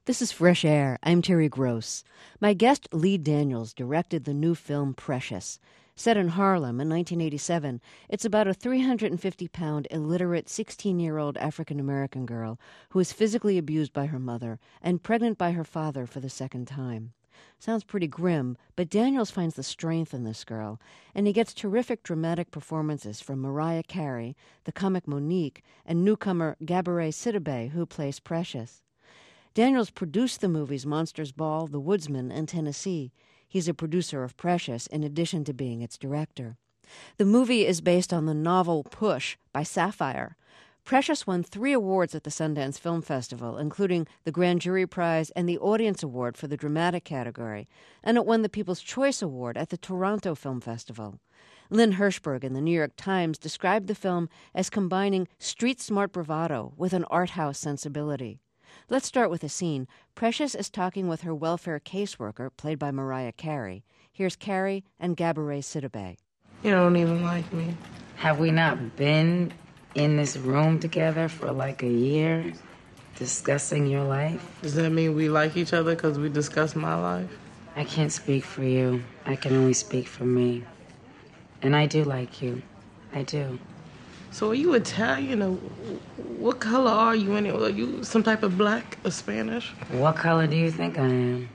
This is Fresh Air. I'm Terry Gross. My guest, Lee Daniels, directed the new film Precious. Set in Harlem in 1987, it's about a 350-pound, illiterate 16-year-old African-American girl who is physically abused by her mother and pregnant by her father for the second time. Sounds pretty grim, but Daniels finds the strength in this girl, and he gets terrific dramatic performances from Mariah Carey, the comic Monique, and newcomer Gabourey Sidibe, who plays Precious. Daniels produced the movies Monsters Ball, The Woodsman, and Tennessee. He's a producer of Precious, in addition to being its director. The movie is based on the novel Push by Sapphire. Precious won 3 awards at the Sundance Film Festival, including the Grand Jury Prize and the Audience Award for the Dramatic category, and it won the People's Choice Award at the Toronto Film Festival. Lynn Hirschberg in the New York Times described the film as combining street-smart bravado with an art house sensibility. Let's start with a scene. Precious is talking with her welfare caseworker, played by Mariah Carey. Here's Carey and Gabourey Sidibe. You don't even like me. Have we not been in this room together for like a year, discussing your life? Does that mean we like each other because we discuss my life? I can't speak for you. I can only speak for me. And I do like you. I do. So are you Italian, or what color are you anyway? Are you some type of black or Spanish? What color do you think I am?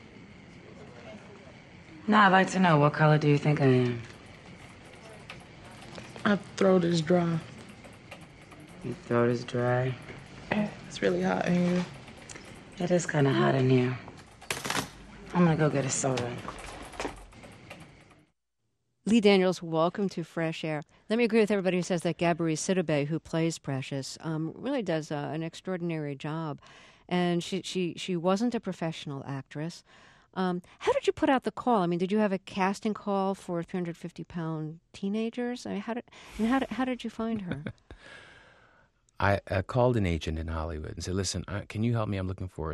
No, I'd like to know, what color do you think I am? My throat is dry. Your throat is dry. It's really hot in here. It is kind of hot in here. I'm gonna go get a soda. Lee Daniels, welcome to Fresh Air. Let me agree with everybody who says that Gabourey Sidibe, who plays Precious, really does an extraordinary job. And she wasn't a professional actress. How did you put out the call? I mean, did you have a casting call for 350-pound teenagers? I mean, how did you find her? I called an agent in Hollywood and said, listen, can you help me? I'm looking for a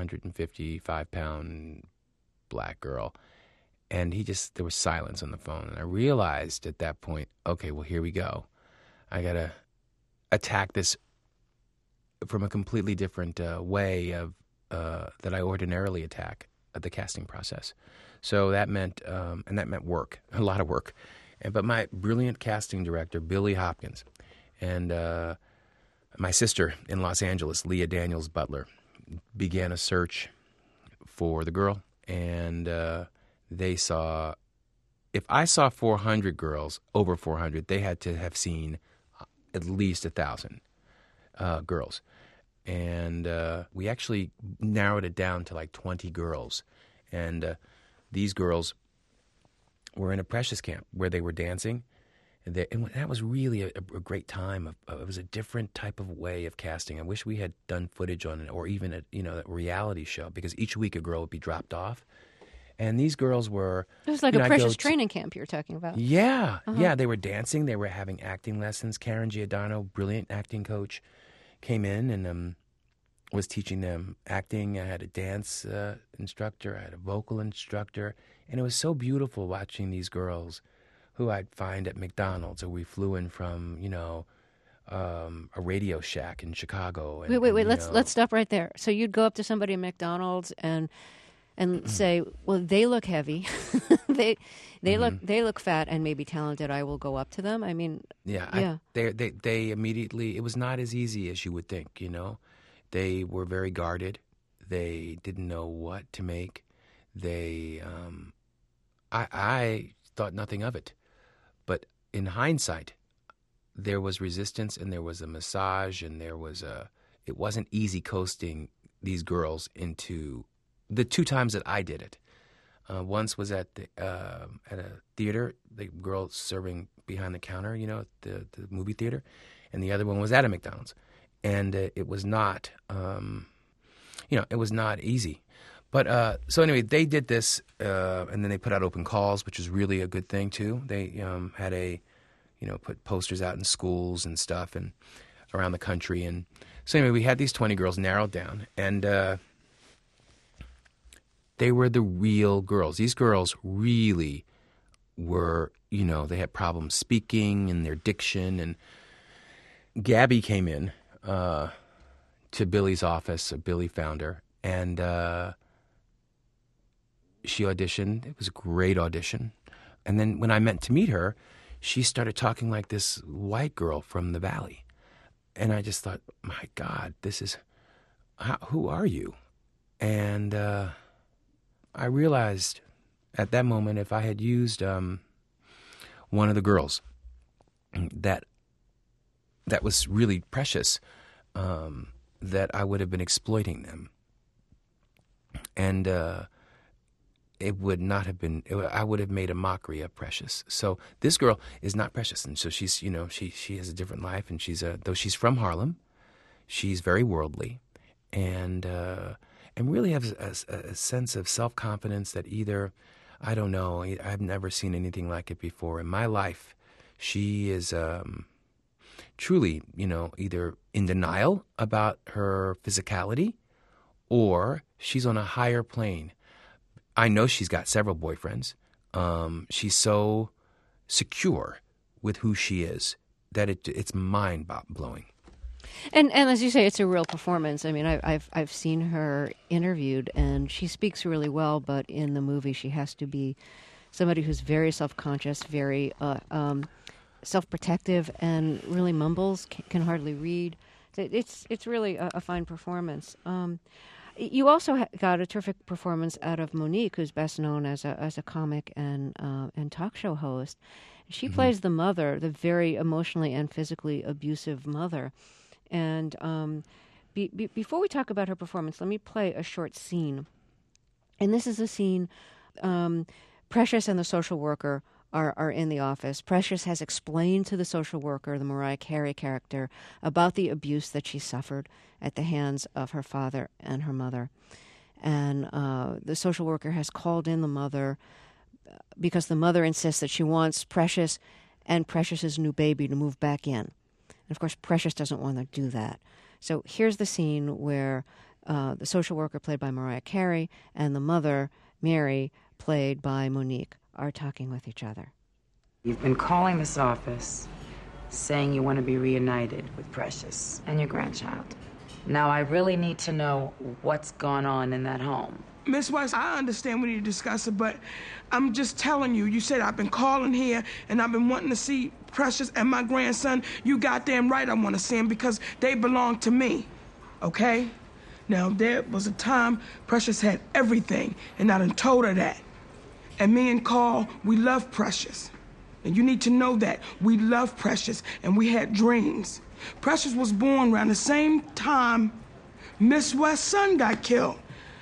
355-pound black girl. And there was silence on the phone. And I realized at that point, okay, well, here we go. I got to attack this from a completely different way of that I ordinarily attack the casting process. So that meant, work, a lot of work. But my brilliant casting director, Billy Hopkins, and my sister in Los Angeles, Leah Daniels Butler, began a search for the girl. And they saw, if I saw 400 girls, over 400, they had to have seen at least 1,000 girls. And we actually narrowed it down to like 20 girls. And these girls were in a Precious camp where they were dancing. And that was really a great time. It was a different type of way of casting. I wish we had done footage on it, or even a reality show, because each week a girl would be dropped off. And these girls were... It was like a Precious training camp you're talking about. Yeah. Uh-huh. Yeah, they were dancing. They were having acting lessons. Karen Giordano, brilliant acting coach, came in and was teaching them acting. I had a dance instructor. I had a vocal instructor. And it was so beautiful watching these girls who I'd find at McDonald's, or we flew in from, a Radio Shack in Chicago. And, wait. Let's stop right there. So you'd go up to somebody at McDonald's and say, well, they look heavy, they look fat and maybe talented. I will go up to them. I mean, yeah. They immediately. It was not as easy as you would think. They were very guarded. They didn't know what to make. I thought nothing of it, but in hindsight, there was resistance and there was a massage and it wasn't easy coasting these girls into. The 2 times that I did it, once was at a theater, the girl serving behind the counter, the movie theater, and the other one was at a McDonald's, and it was not, it was not easy. But so anyway, they did this, and then they put out open calls, which is really a good thing too. They had put posters out in schools and stuff and around the country, and so anyway, we had these 20 girls narrowed down, and they were the real girls. These girls really were, they had problems speaking and their diction. And Gabby came in to Billy's office, Billy found her, And she auditioned. It was a great audition. And then when I meant to meet her, she started talking like this white girl from the Valley. And I just thought, my God, who are you? And I realized at that moment, if I had used one of the girls that was really precious, that I would have been exploiting them. And it would not have been, I would have made a mockery of Precious. So this girl is not Precious. And so she's, she has a different life. And though she's from Harlem, she's very worldly and really has a sense of self-confidence that either, I don't know, I've never seen anything like it before in my life. She is truly, either in denial about her physicality or she's on a higher plane. I know she's got several boyfriends. She's so secure with who she is that it's mind-blowing. And as you say, it's a real performance. I mean, I've seen her interviewed, and she speaks really well. But in the movie, she has to be somebody who's very self-conscious, very self-protective, and really mumbles, can hardly read. It's really a fine performance. You also got a terrific performance out of Monique, who's best known as a comic and talk show host. She plays the mother, the very emotionally and physically abusive mother. And before we talk about her performance, let me play a short scene. And this is a scene. Precious and the social worker are in the office. Precious has explained to the social worker, the Mariah Carey character, about the abuse that she suffered at the hands of her father and her mother. And the social worker has called in the mother because the mother insists that she wants Precious and Precious's new baby to move back in. And of course, Precious doesn't want to do that. So here's the scene where the social worker, played by Mariah Carey, and the mother, Mary, played by Monique, are talking with each other. You've been calling this office saying you want to be reunited with Precious and your grandchild. Now, I really need to know what's gone on in that home. Miss West, I understand we need to discuss it, but I'm just telling you, you said I've been calling here and I've been wanting to see Precious and my grandson. You goddamn right I want to see him because they belong to me, okay? Now, there was a time Precious had everything, and I done told her that. And me and Carl, we love Precious. And you need to know that. We love Precious, and we had dreams. Precious was born around the same time Miss West's son got killed.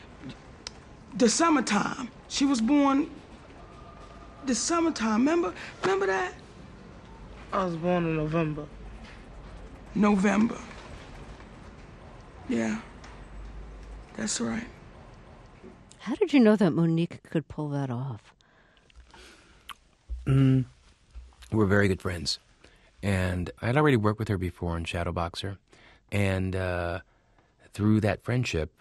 The summertime. She was born the summertime. Remember that? I was born in November. November. Yeah. That's right. How did you know that Monique could pull that off? We're very good friends. And I'd already worked with her before on Shadowboxer. And through that friendship,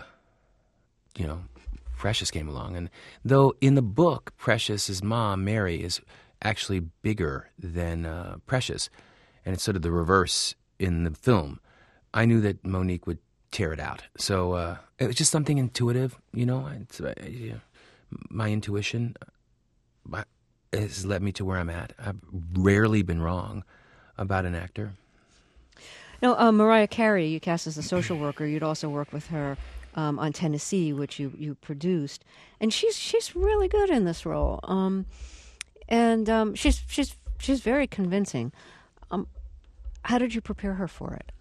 Precious came along. And though in the book, Precious's mom, Mary, is actually bigger than Precious, and it's sort of the reverse in the film, I knew that Monique would tear it out. So it was just something intuitive, my intuition has led me to where I'm at. I've rarely been wrong about an actor. Now, Mariah Carey, you cast as the social worker. You'd also work with her on Tennessee, which you produced, and she's really good in this role. She's very convincing. How did you prepare her for it?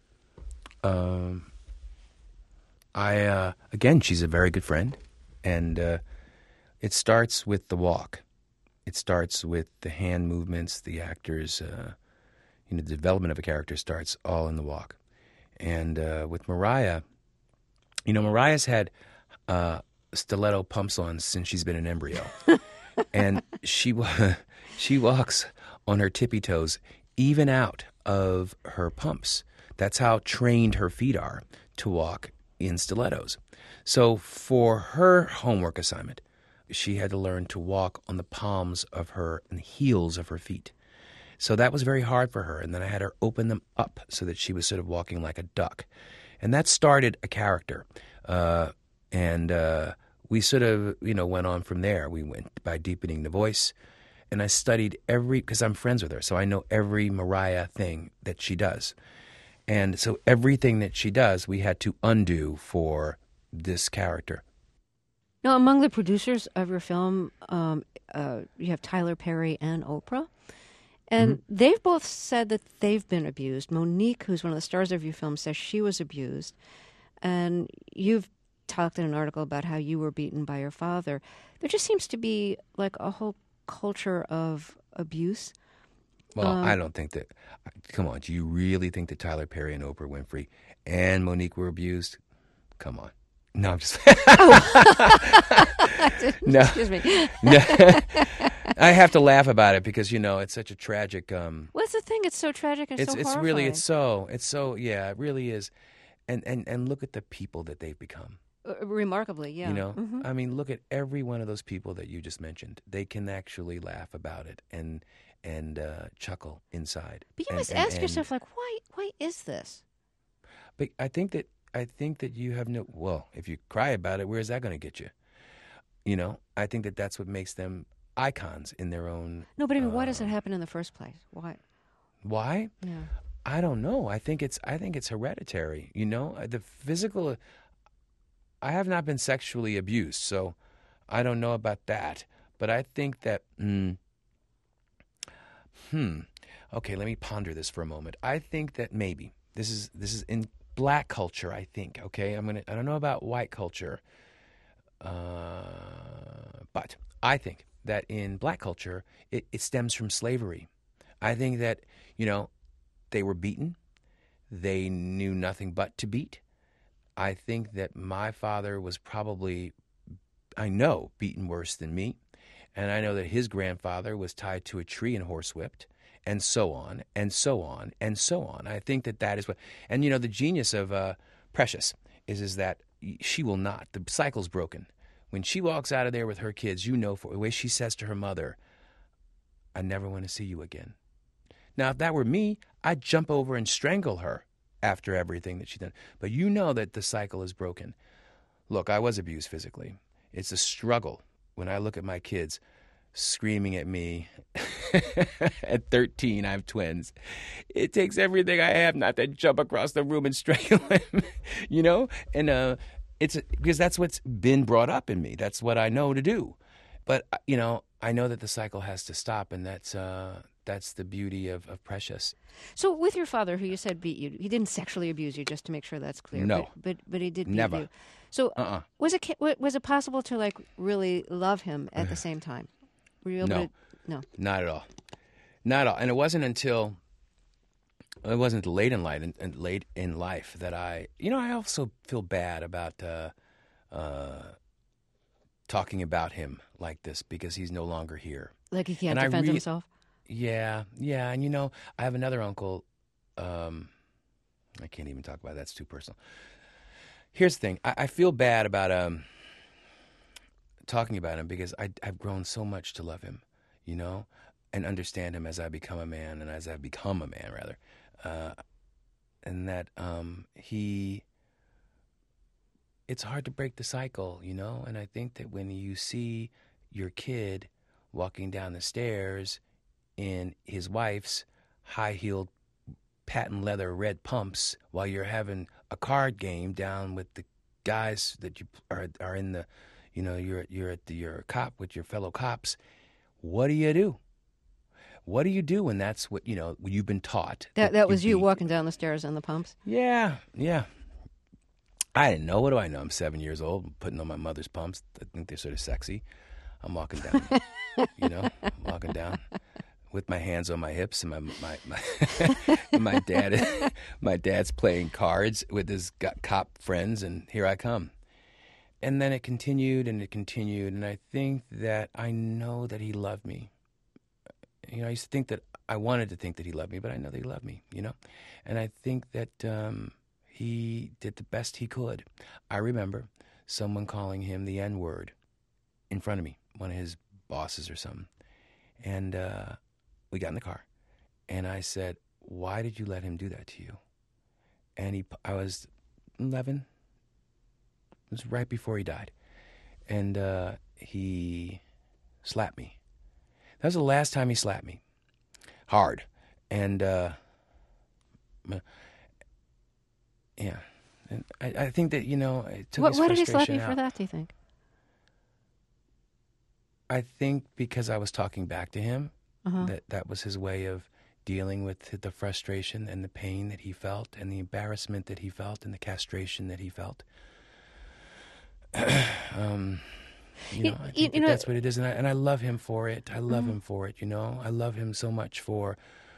Again, she's a very good friend, and it starts with the walk. It starts with the hand movements, the actors. The development of a character starts all in the walk. And with Mariah, Mariah's had stiletto pumps on since she's been an embryo, and she walks on her tippy toes, even out of her pumps. That's how trained her feet are to walk in stilettos. So for her homework assignment, she had to learn to walk on the palms of her and the heels of her feet. So that was very hard for her. And then I had her open them up so that she was sort of walking like a duck. And that started a character. And we sort of, went on from there. We went by deepening the voice. And I studied because I'm friends with her, so I know every Mariah thing that she does. And so everything that she does, we had to undo for this character. Now, among the producers of your film, you have Tyler Perry and Oprah. And they've both said that they've been abused. Monique, who's one of the stars of your film, says she was abused. And you've talked in an article about how you were beaten by your father. There just seems to be like a whole culture of abuse. Well, I don't think that. Come on, do you really think that Tyler Perry and Oprah Winfrey and Monique were abused? Come on. No, I'm just. No. Excuse me. No. I have to laugh about it because it's such a tragic. What's the thing? It's so tragic and so horrifying. It's so yeah, it really is, and look at the people that they've become. Remarkably, yeah. I mean, look at every one of those people that you just mentioned. They can actually laugh about it and chuckle inside. But you must ask yourself, like, why is this? But I think that you have no. Well, if you cry about it, where is that going to get you? I think that that's what makes them icons in their own. No, but I mean, why does it happen in the first place? Why? Why? Yeah. I don't know. I think it's hereditary. The physical. I have not been sexually abused, so I don't know about that. But I think that. Okay, let me ponder this for a moment. I think that maybe this is in black culture. I think. Okay, I don't know about white culture. But I think that in black culture, it stems from slavery. I think that, they were beaten. They knew nothing but to beat. I think that my father was probably, beaten worse than me. And I know that his grandfather was tied to a tree and horsewhipped, and so on, and so on, and so on. I think that is what, and the genius of Precious is that she will not, the cycle's broken. When she walks out of there with her kids, for the way she says to her mother, I never want to see you again. Now, if that were me, I'd jump over and strangle her after everything that she's done. But that the cycle is broken. Look, I was abused physically. It's a struggle when I look at my kids screaming at me. At 13, I have twins. It takes everything I have not to jump across the room and strangle him, And it's because that's what's been brought up in me. That's what I know to do. But, I know that the cycle has to stop, and that's the beauty of Precious. So with your father, who you said beat you, he didn't sexually abuse you, just to make sure that's clear. No. But he did beat Never. you. So was it possible to, like, really love him at the same time? Were you able No. to? No. Not at all. Not at all. And it wasn't until late in life that I also feel bad about talking about him like this because he's no longer here. Like he can't defend himself? Yeah. And I have another uncle. I can't even talk about it. That's too personal. Here's the thing. I feel bad about talking about him because I've grown so much to love him, and understand him as I become a man, and as I've become a man, rather. And that it's hard to break the cycle, and I think that when you see your kid walking down the stairs in his wife's high-heeled patent leather red pumps while you're having a card game down with the guys that you are in the, you're a cop with your fellow cops, what do you do? What do you do when that's what, you've been taught? That was you walking down the stairs in the pumps? Yeah. I didn't know. What do I know? I'm 7 years old. I'm putting on my mother's pumps. I think they're sort of sexy. I'm walking down, walking down with my hands on my hips, and my dad's playing cards with his cop friends, and here I come. And then it continued, and I think that I know that he loved me. I used to think that I wanted to think that he loved me, but I know that he loved me, And I think that he did the best he could. I remember someone calling him the N-word in front of me, one of his bosses or something. And we got in the car, and I said, "Why did you let him do that to you?" And I was 11, was right before he died. And he slapped me. That was the last time he slapped me. Hard. And, yeah. And I think that, it took his Why did he slap frustration you for out. that, do you think? I think because I was talking back to him, Uh-huh. that was his way of dealing with the frustration and the pain that he felt and the embarrassment that he felt and the castration that he felt. I think that's what it is, and I love him for it. I love him for it. I love him so much for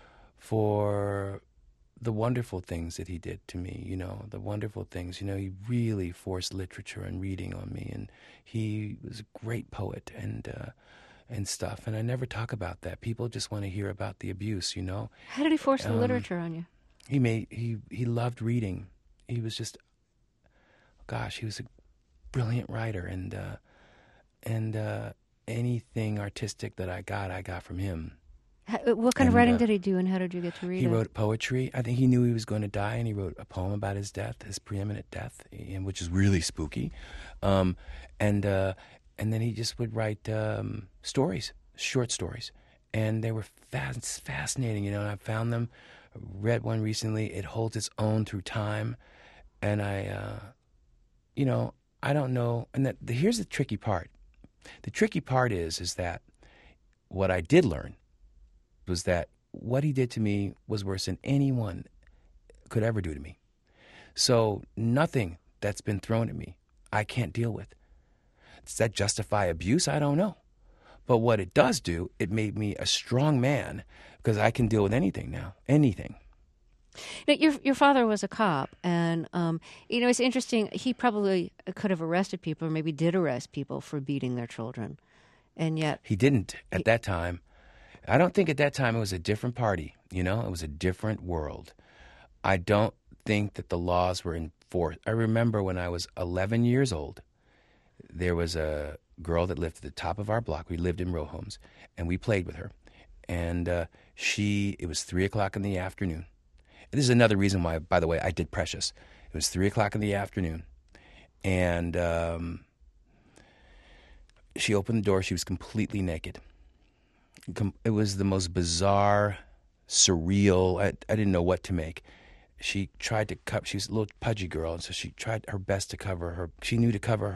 the wonderful things that he did to me. The wonderful things. He really forced literature and reading on me, and he was a great poet and stuff. And I never talk about that. People just want to hear about the abuse. How did he force the literature on you? He loved reading. He was just, he was a brilliant writer, and anything artistic that I got from him. What kind of writing did he do, and how did you get to read He it? wrote poetry. I think he knew he was going to die, and he wrote a poem about his death, his preeminent death, which is really spooky. And then he just would write stories, short stories, and they were fascinating. And I found them. Read one recently. It holds its own through time, and I don't know. And here's the tricky part. The tricky part is that what I did learn was that what he did to me was worse than anyone could ever do to me. So nothing that's been thrown at me I can't deal with. Does that justify abuse? I don't know. But what it does do, it made me a strong man because I can deal with anything now. Anything. Now, your father was a cop, and it's interesting. He probably could have arrested people, or maybe did arrest people for beating their children, and yet he didn't at that time. I don't think at that time it was a different party. It was a different world. I don't think that the laws were enforced. I remember when I was 11 years old, there was a girl that lived at the top of our block. We lived in row homes, and we played with her. And it was 3 o'clock in the afternoon. And this is another reason why, by the way, I did Precious. It was 3 o'clock in the afternoon, and she opened the door. She was completely naked. It was the most bizarre, surreal. I didn't know what to make. She tried to cover. She was a little pudgy girl, and so she tried her best to cover her. She knew to cover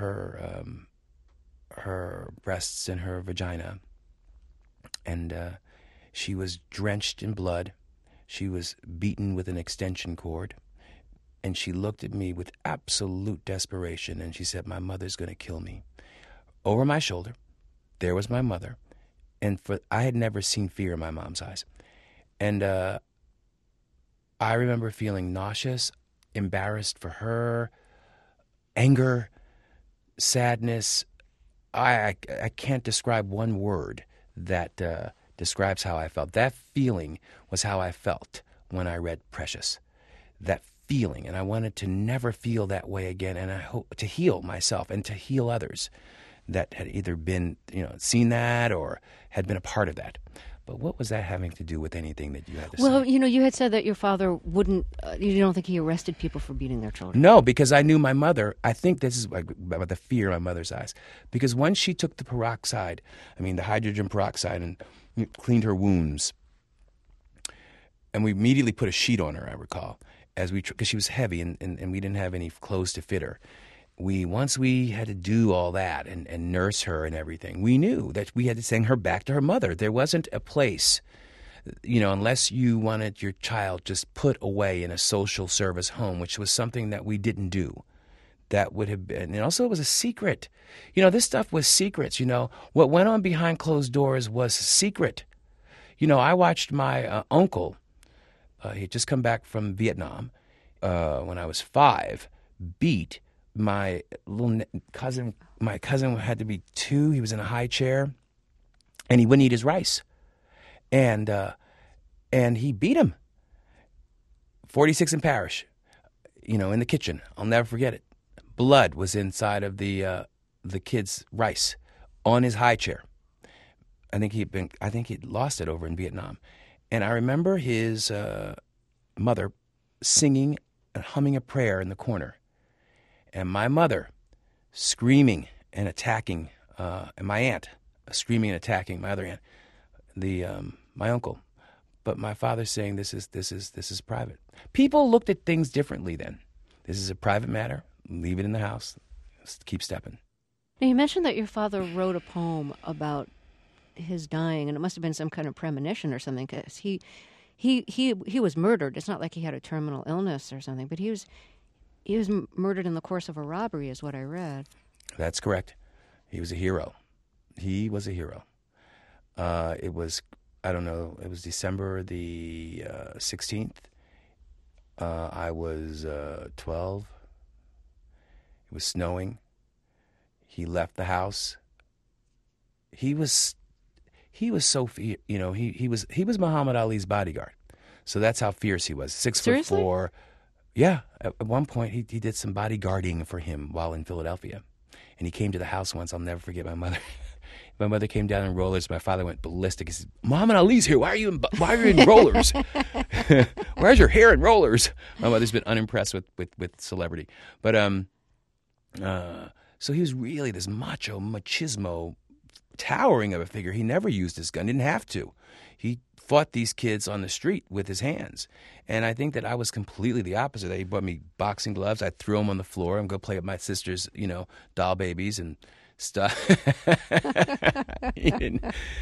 her breasts and her vagina, and she was drenched in blood. She was beaten with an extension cord, and she looked at me with absolute desperation, and she said, "My mother's going to kill me." Over my shoulder, there was my mother. And I had never seen fear in my mom's eyes. And I remember feeling nauseous, embarrassed for her, anger, sadness. I can't describe one word that describes how I felt. That feeling was how I felt when I read Precious. That feeling. And I wanted to never feel that way again. And I hope to heal myself and to heal others that had either been, seen that or had been a part of that. But what was that having to do with anything that you had to say? Well, you had said that your father wouldn't, you don't think he arrested people for beating their children. No, because I knew my mother. I think this is about the fear in my mother's eyes. Because once she took the hydrogen peroxide and cleaned her wounds, and we immediately put a sheet on her, I recall, because she was heavy and we didn't have any clothes to fit her. Once we had to do all that and nurse her and everything, we knew that we had to send her back to her mother. There wasn't a place, unless you wanted your child just put away in a social service home, which was something that we didn't do. That would have been, and also it was a secret. This stuff was secrets. What went on behind closed doors was secret. I watched my uncle, he had just come back from Vietnam when I was 5, beat my little cousin. My cousin had to be 2. He was in a high chair, and he wouldn't eat his rice, and he beat him. 46 in Parish, in the kitchen. I'll never forget it. Blood was inside of the kid's rice on his high chair. I think he'd lost it over in Vietnam, and I remember his mother singing and humming a prayer in the corner. And my mother screaming and attacking, and my aunt screaming and attacking my other aunt, my uncle. But my father saying this is private. People looked at things differently then. This is a private matter. Leave it in the house. Keep stepping. Now, you mentioned that your father wrote a poem about his dying, and it must have been some kind of premonition or something, because he was murdered. It's not like he had a terminal illness or something, but he was murdered in the course of a robbery, is what I read. That's correct. He was a hero. He was a hero. It was, I don't know, it was December the 16th. I was 12. It was snowing. He left the house. He was so, he was Muhammad Ali's bodyguard. So that's how fierce he was. 6'4". Yeah. At one point, he did some bodyguarding for him while in Philadelphia. And he came to the house once. I'll never forget my mother. My mother came down in rollers. My father went ballistic. He said, Muhammad Ali's here. Why are you in rollers? Where's your hair in rollers? My mother's been unimpressed with celebrity. But so he was really this machismo, towering of a figure. He never used his gun. Didn't have to. He fought these kids on the street with his hands. And I think that I was completely the opposite. He bought me boxing gloves. I threw them on the floor. I'm going to play with my sister's, doll babies and stuff. and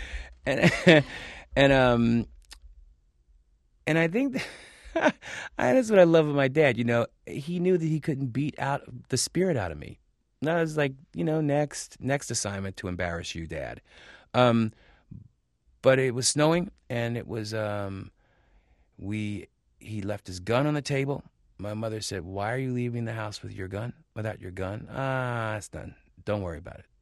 I think that's what I love of my dad. He knew that he couldn't beat out the spirit out of me. And I was like, next assignment to embarrass you, Dad. But it was snowing, and it was he left his gun on the table. My mother said, "Why are you leaving the house without your gun? It's done. Don't worry about it."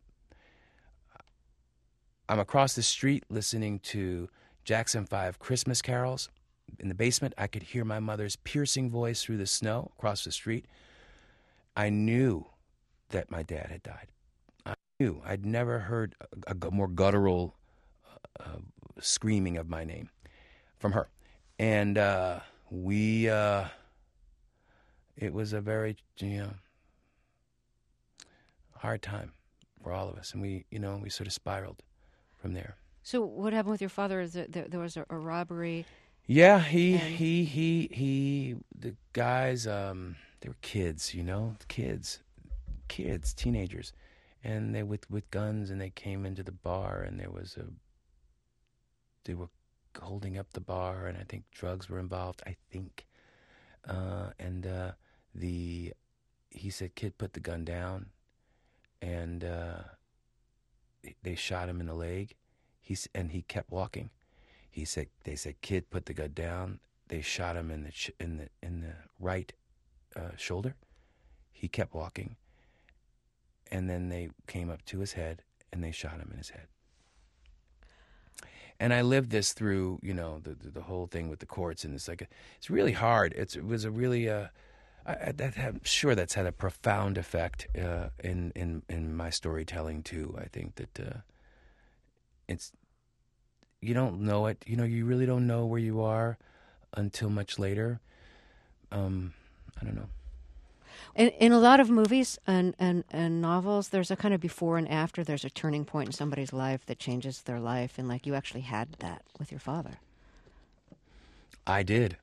I'm across the street listening to Jackson 5 Christmas carols. In the basement, I could hear my mother's piercing voice through the snow across the street. I knew that my dad had died. I knew. I'd never heard a more guttural screaming of my name from her. And it was a very, hard time for all of us. And we sort of spiraled from there. So what happened with your father? There was a robbery. Yeah, the guys, they were kids, kids, teenagers, and they with guns, and they came into the bar, and they were holding up the bar, and I think drugs were involved. I think, he said, "Kid, put the gun down," and they shot him in the leg. He kept walking. They said, "Kid, put the gun down." They shot him in the right shoulder. He kept walking, and then they came up to his head and they shot him in his head. And I lived this through, the whole thing with the courts, and it's really hard. It was a really I'm sure that's had a profound effect in my storytelling too. I think that it's. You don't know it. You really don't know where you are until much later. I don't know. In a lot of movies and novels, there's a kind of before and after. There's a turning point in somebody's life that changes their life, and you actually had that with your father. I did,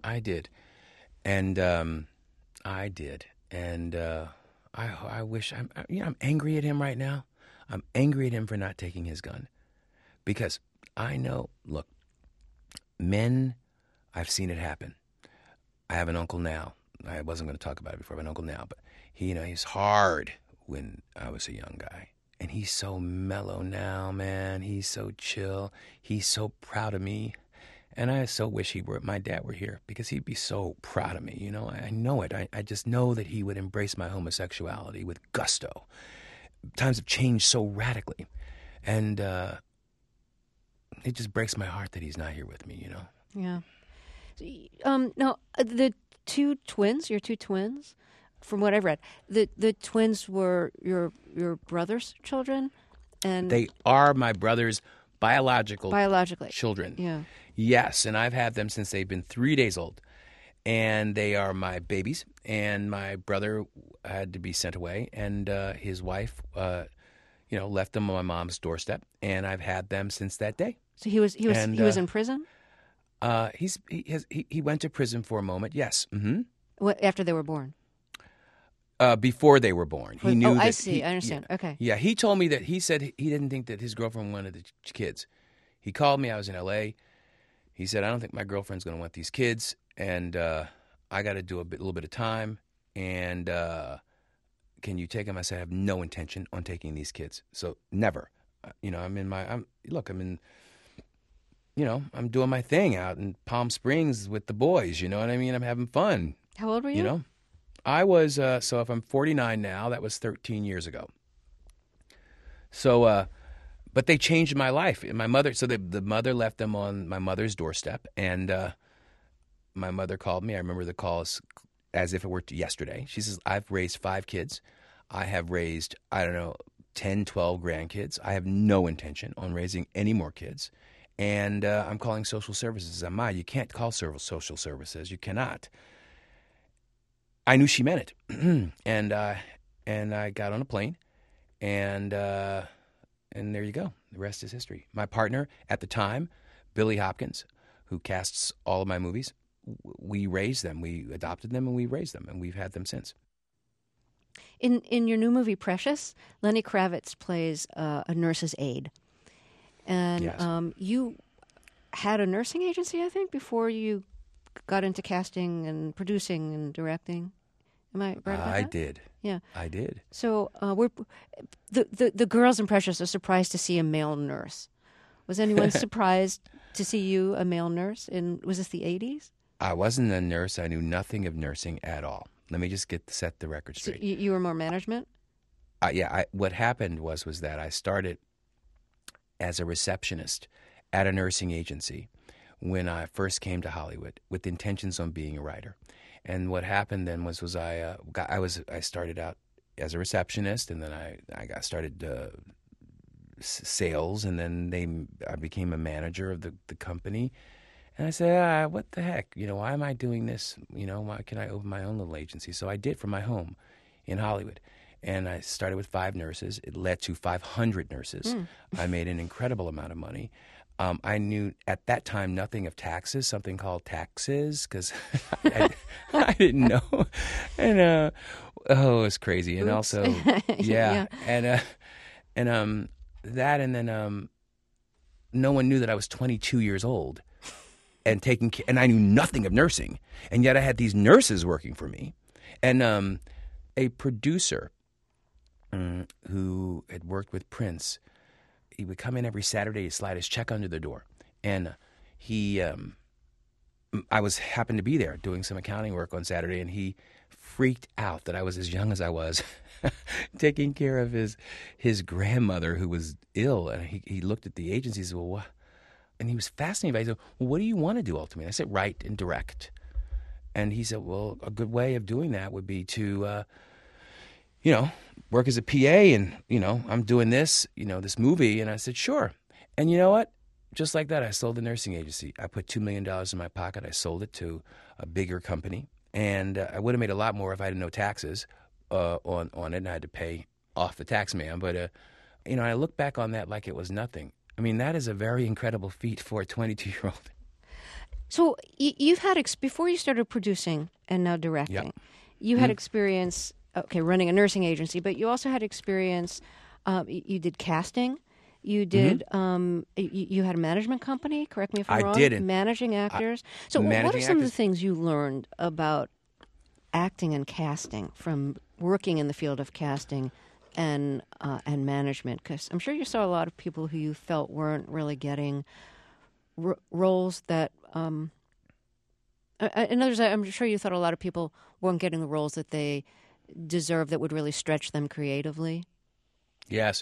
and I did, and I wish I'm angry at him right now. I'm angry at him for not taking his gun, because I know, look, men, I've seen it happen. I have an uncle now. I wasn't going to talk about it before. I have an uncle now, but he's hard when I was a young guy. And he's so mellow now, man. He's so chill. He's so proud of me. And I so wish my dad were here, because he'd be so proud of me. I know it. I just know that he would embrace my homosexuality with gusto. Times have changed so radically. And, it just breaks my heart that he's not here with me, Yeah. Now, the your two twins, from what I've read, the twins were your brother's children, and they are my brother's biologically children. Yeah. Yes, and I've had them since they've been 3 days old. and they are my babies. And my brother had to be sent away, and his wife, left them on my mom's doorstep, and I've had them since that day. So he was in prison? He went to prison for a moment. Yes. Mm-hmm. After they were born. Before they were born, he knew. Oh, that I see. I understand. Yeah, okay. Yeah, he told me that he said he didn't think that his girlfriend wanted the kids. He called me. I was in L.A. He said, "I don't think my girlfriend's going to want these kids, and I got to do a little bit of time. And can you take them?" I said, "I have no intention on taking these kids. So never. I'm doing my thing out in Palm Springs with the boys. You know what I mean? I'm having fun. How old were you? You know." I was, so if I'm 49 now, that was 13 years ago. So, but they changed my life. And the mother left them on my mother's doorstep, and my mother called me. I remember the call as if it were yesterday. She says, "I've raised 5 kids. I have raised, 10, 12 grandkids. I have no intention on raising any more kids. And I'm calling social services." "Amma, you can't call social services. You cannot." I knew she meant it, and I got on a plane, and there you go. The rest is history. My partner at the time, Billy Hopkins, who casts all of my movies, we raised them. We adopted them, and we raised them, and we've had them since. In your new movie Precious, Lenny Kravitz plays a nurse's aide, and Yes. You had a nursing agency, I think, before you got into casting and producing and directing. Am I right about that? I did. Yeah, I did. So the girls in Precious are surprised to see a male nurse. Was anyone surprised to see you, a male nurse? Was this the 80s? I wasn't a nurse. I knew nothing of nursing at all. Let me just set the record So straight. you were more management? What happened was that I started as a receptionist at a nursing agency when I first came to Hollywood with intentions on being a writer. And what happened then was I started out as a receptionist, and then I started sales, and then I became a manager of the company. And I said, what the heck? Why am I doing this? Why can't I open my own little agency? So I did from my home in Hollywood. And I started with 5 nurses. It led to 500 nurses. I made an incredible amount of money. I knew at that time nothing of taxes, something called taxes, because I didn't know. And it was crazy. And also, yeah. And then no one knew that I was 22 years old and and I knew nothing of nursing, and yet I had these nurses working for me, and a producer who had worked with Prince. He would come in every Saturday to slide his check under the door, and I happened to be there doing some accounting work on Saturday, and he freaked out that I was as young as I was, taking care of his grandmother who was ill, and he looked at the agency and said, "Well, what?" And he was fascinated by it. He said, "Well, what do you want to do ultimately?" I said, "Write and direct." And he said, "Well, a good way of doing that would be to work as a PA, and, I'm doing this, this movie." And I said, "Sure." And you know what? Just like that, I sold the nursing agency. I put $2 million in my pocket. I sold it to a bigger company. And I would have made a lot more if I had no taxes on it, and I had to pay off the tax man. But, I look back on that like it was nothing. I mean, that is a very incredible feat for a 22-year-old. So you've had, before you started producing and now directing, you had experience... Okay, running a nursing agency, but you also had experience. You did casting. You did. You had a management company. Correct me if I'm wrong. I did. Managing actors. So, what are some of the things you learned about acting and casting from working in the field of casting and management? Because I'm sure you saw a lot of people who you felt weren't really getting roles that. In other words, I'm sure you thought a lot of people weren't getting the roles that they deserve, that would really stretch them creatively. Yes.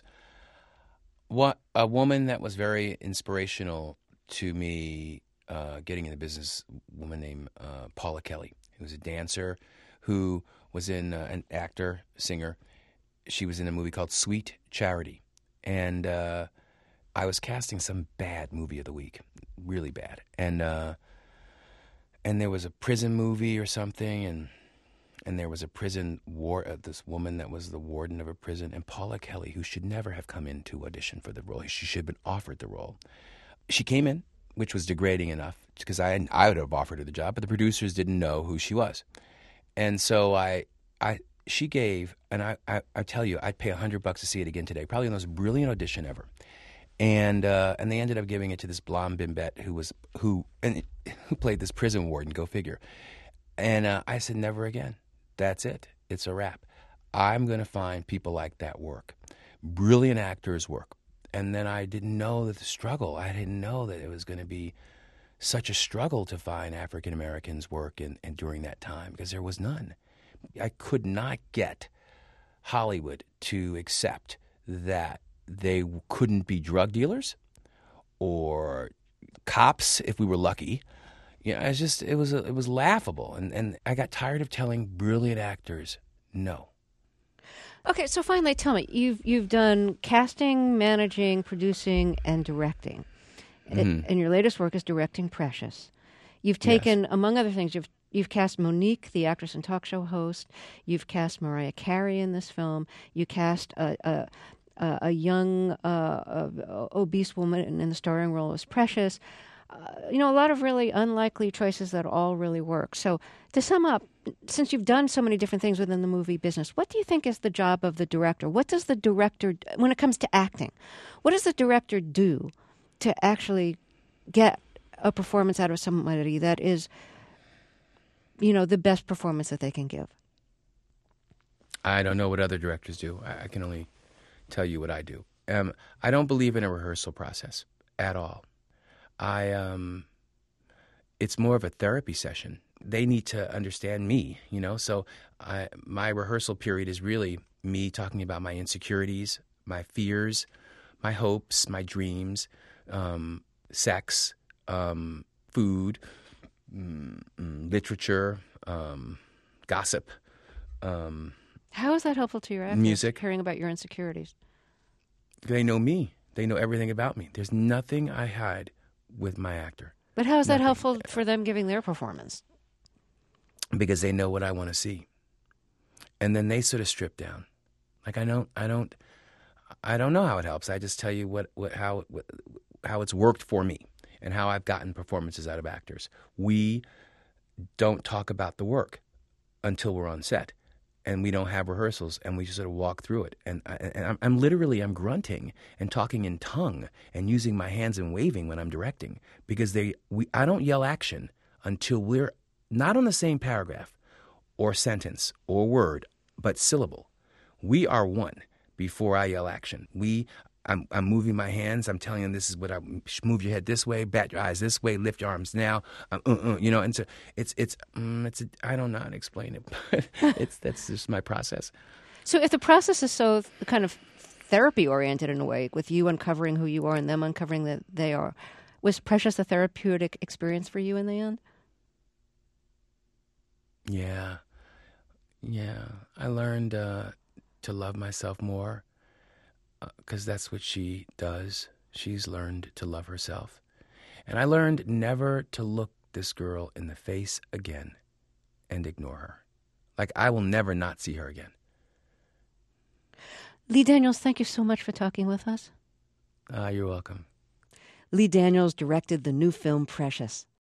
A woman that was very inspirational to me getting in the business, a woman named Paula Kelly, who was a dancer, who was an actor, singer. She was in a movie called Sweet Charity. And I was casting some bad movie of the week, really bad. And and there was a prison movie or something, and there was a prison this woman that was the warden of a prison, and Paula Kelly, who should never have come in to audition for the role. She should have been offered the role. She came in, which was degrading enough, because I would have offered her the job, but the producers didn't know who she was. And so she gave, and I tell you, I'd pay $100 to see it again today. Probably the most brilliant audition ever. And they ended up giving it to this blonde bimbette who played this prison warden. Go figure. And I said, never again. That's it. It's a wrap. I'm going to find people like that work, brilliant actors work. And then I didn't know that the struggle. I didn't know that it was going to be such a struggle to find African Americans work and during that time, because there was none. I could not get Hollywood to accept that they couldn't be drug dealers or cops if we were lucky. It was laughable, and I got tired of telling brilliant actors no. Okay, so finally, tell me, you've done casting, managing, producing, and directing. Mm-hmm. And your latest work is directing Precious. You've taken, among other things, you've cast Monique, the actress and talk show host. You've cast Mariah Carey in this film. You cast a young obese woman in the starring role as Precious. A lot of really unlikely choices that all really work. So to sum up, since you've done so many different things within the movie business, what do you think is the job of the director? What does the director, when it comes to acting, what does the director do to actually get a performance out of somebody that is, the best performance that they can give? I don't know what other directors do. I can only tell you what I do. I don't believe in a rehearsal process at all. It's more of a therapy session. They need to understand me, so my rehearsal period is really me talking about my insecurities, my fears, my hopes, my dreams, sex, food, literature, gossip. How is that helpful to your actors? Music. Hearing about your insecurities. They know me. They know everything about me. There's nothing I hide with my actor. But how is that helpful for them giving their performance? Because they know what I want to see. And then they sort of strip down. Like I don't know how it helps. I just tell you how it's worked for me and how I've gotten performances out of actors. We don't talk about the work until we're on set, and we don't have rehearsals, and we just sort of walk through it. And I'm grunting and talking in tongue and using my hands and waving when I'm directing, because I don't yell action until we're not on the same paragraph or sentence or word, but syllable. We are one before I yell action. I'm moving my hands. I'm telling them this is what move your head this way, bat your eyes this way, lift your arms now. And so it's I don't know how to explain it, but that's just my process. So if the process is so kind of therapy oriented in a way, with you uncovering who you are and them uncovering that they are, was Precious a therapeutic experience for you in the end? Yeah. I learned to love myself more. Because that's what she does. She's learned to love herself. And I learned never to look this girl in the face again and ignore her. Like, I will never not see her again. Lee Daniels, thank you so much for talking with us. You're welcome. Lee Daniels directed the new film Precious.